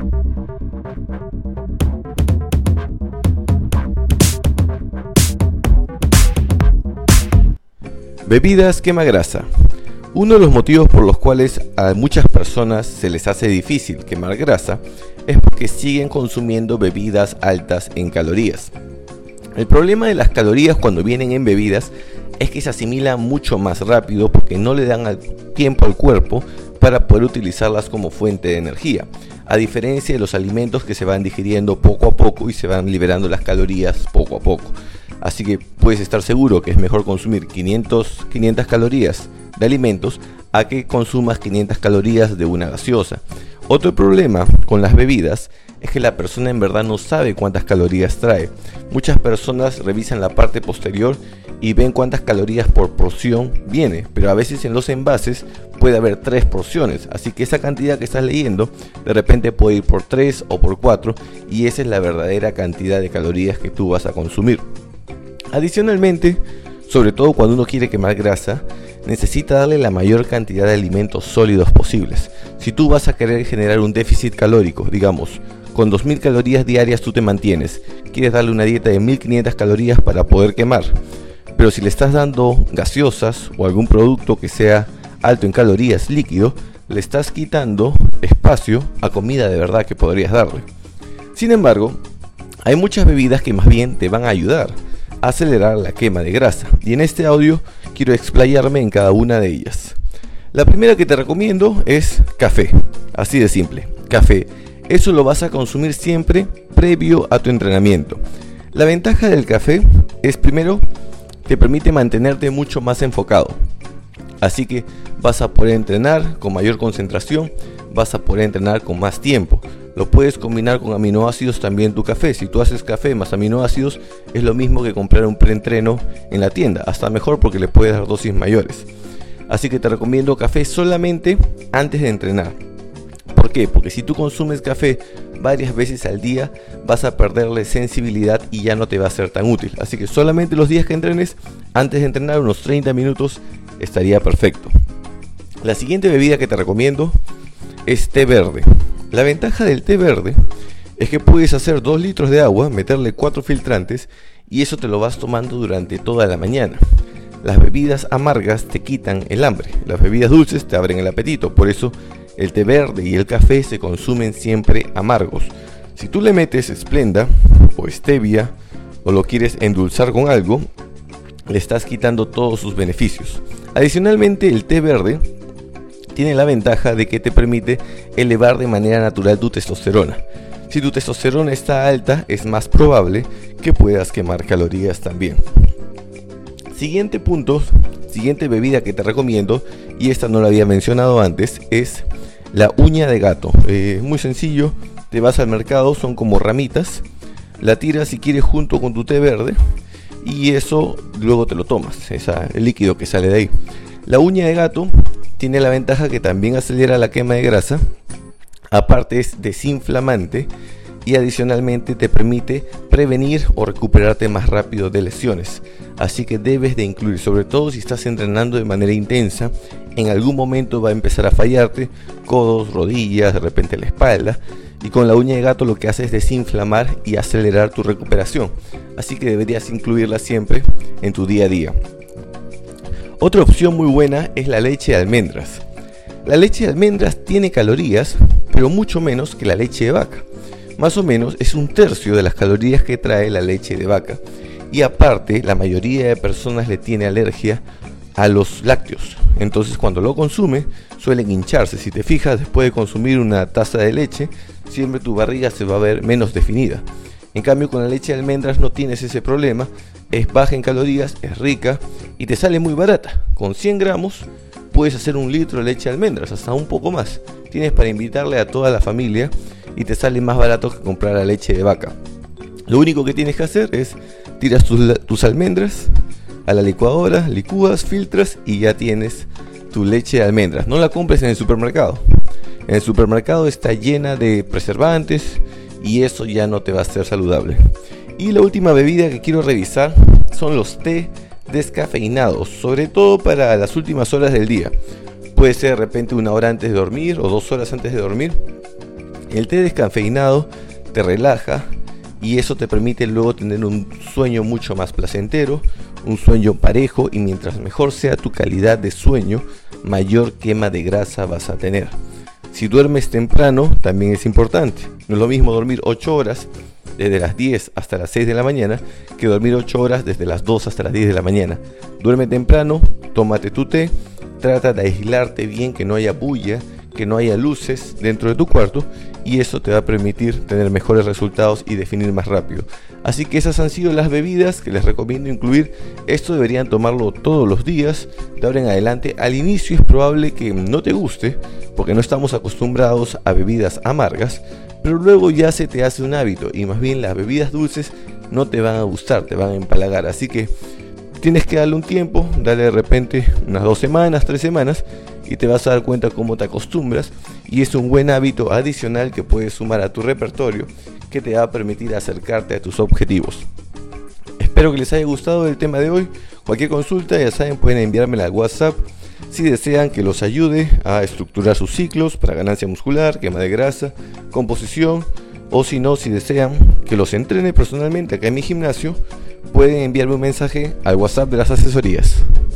Bebidas quema grasa. Uno de los motivos por los cuales a muchas personas se les hace difícil quemar grasa es porque siguen consumiendo bebidas altas en calorías. El problema de las calorías cuando vienen en bebidas es que se asimilan mucho más rápido porque no le dan tiempo al cuerpo para poder utilizarlas como fuente de energía, a diferencia de los alimentos que se van digiriendo poco a poco y se van liberando las calorías poco a poco. Así que puedes estar seguro que es mejor consumir 500 calorías de alimentos a que consumas 500 calorías de una gaseosa. Otro problema con las bebidas es que la persona en verdad no sabe cuántas calorías trae. Muchas personas revisan la parte posterior y ven cuántas calorías por porción viene, pero a veces en los envases puede haber 3 porciones, así que esa cantidad que estás leyendo de repente puede ir por 3 o por 4 y esa es la verdadera cantidad de calorías que tú vas a consumir. Adicionalmente, sobre todo cuando uno quiere quemar grasa, necesita darle la mayor cantidad de alimentos sólidos posibles. Si tú vas a querer generar un déficit calórico, digamos, con 2000 calorías diarias tú te mantienes, quieres darle una dieta de 1500 calorías para poder quemar, pero si le estás dando gaseosas o algún producto que sea alto en calorías líquido, le estás quitando espacio a comida de verdad que podrías darle. Sin embargo, hay muchas bebidas que más bien te van a ayudar a acelerar la quema de grasa y en este audio quiero explayarme en cada una de ellas. La primera que te recomiendo es café, así de simple, café. Eso lo vas a consumir siempre previo a tu entrenamiento. La ventaja del café es primero, te permite mantenerte mucho más enfocado. Así que vas a poder entrenar con mayor concentración, vas a poder entrenar con más tiempo. Lo puedes combinar con aminoácidos también tu café. Si tú haces café más aminoácidos, es lo mismo que comprar un preentreno en la tienda, hasta mejor porque le puedes dar dosis mayores. Así que te recomiendo café solamente antes de entrenar. ¿Por qué? Porque si tú consumes café varias veces al día, vas a perderle sensibilidad y ya no te va a ser tan útil. Así que solamente los días que entrenes, antes de entrenar unos 30 minutos, estaría perfecto. La siguiente bebida que te recomiendo es té verde. La ventaja del té verde es que puedes hacer 2 litros de agua, meterle 4 filtrantes y eso te lo vas tomando durante toda la mañana. Las bebidas amargas te quitan el hambre, las bebidas dulces te abren el apetito, por eso el té verde y el café se consumen siempre amargos. Si tú le metes Splenda o Stevia o lo quieres endulzar con algo, le estás quitando todos sus beneficios. Adicionalmente, el té verde tiene la ventaja de que te permite elevar de manera natural tu testosterona. Si tu testosterona está alta, es más probable que puedas quemar calorías también. Siguiente punto, siguiente bebida que te recomiendo, y esta no la había mencionado antes, es la uña de gato. Muy sencillo, te vas al mercado, son como ramitas, la tiras si quieres junto con tu té verde y eso luego te lo tomas, el líquido que sale de ahí. La uña de gato tiene la ventaja que también acelera la quema de grasa, aparte es desinflamante y adicionalmente te permite prevenir o recuperarte más rápido de lesiones. Así que debes de incluir, sobre todo si estás entrenando de manera intensa, en algún momento va a empezar a fallarte codos, rodillas, de repente la espalda, y con la uña de gato lo que hace es desinflamar y acelerar tu recuperación. Así que deberías incluirla siempre en tu día a día. Otra opción muy buena es la leche de almendras. La leche de almendras tiene calorías, pero mucho menos que la leche de vaca. Más o menos es 1/3 de las calorías que trae la leche de vaca. Y aparte, la mayoría de personas le tiene alergia a los lácteos. Entonces cuando lo consume, suelen hincharse. Si te fijas, después de consumir una taza de leche, siempre tu barriga se va a ver menos definida. En cambio, con la leche de almendras no tienes ese problema. Es baja en calorías, es rica y te sale muy barata. Con 100 gramos puedes hacer 1 litro de leche de almendras, hasta un poco más. Tienes para invitarle a toda la familia y te sale más barato que comprar la leche de vaca. Lo único que tienes que hacer es tiras tus almendras a la licuadora, licúas, filtras y ya tienes tu leche de almendras. No la compres en el supermercado. En el supermercado está llena de preservantes y eso ya no te va a ser saludable. Y la última bebida que quiero revisar son los té descafeinados, sobre todo para las últimas horas del día. Puede ser de repente 1 hora antes de dormir o 2 horas antes de dormir. El té descafeinado te relaja y eso te permite luego tener un sueño mucho más placentero, un sueño parejo, y mientras mejor sea tu calidad de sueño, mayor quema de grasa vas a tener. Si duermes temprano también es importante. No es lo mismo dormir 8 horas desde las 10 hasta las 6 de la mañana que dormir 8 horas desde las 2 hasta las 10 de la mañana. Duerme temprano, tómate tu té, trata de aislarte bien, que no haya bulla, que no haya luces dentro de tu cuarto, y eso te va a permitir tener mejores resultados y definir más rápido. Así que esas han sido las bebidas que les recomiendo incluir. Esto deberían tomarlo todos los días de ahora en adelante. Al inicio es probable que no te guste porque no estamos acostumbrados a bebidas amargas, pero luego ya se te hace un hábito y más bien las bebidas dulces no te van a gustar, te van a empalagar. Así que tienes que darle un tiempo, darle de repente unas 2 semanas, 3 semanas, y te vas a dar cuenta cómo te acostumbras, y es un buen hábito adicional que puedes sumar a tu repertorio que te va a permitir acercarte a tus objetivos. Espero que les haya gustado el tema de hoy. Cualquier consulta, ya saben, pueden enviármela al WhatsApp si desean que los ayude a estructurar sus ciclos para ganancia muscular, quema de grasa, composición, o si no, si desean que los entrene personalmente acá en mi gimnasio, pueden enviarme un mensaje al WhatsApp de las asesorías.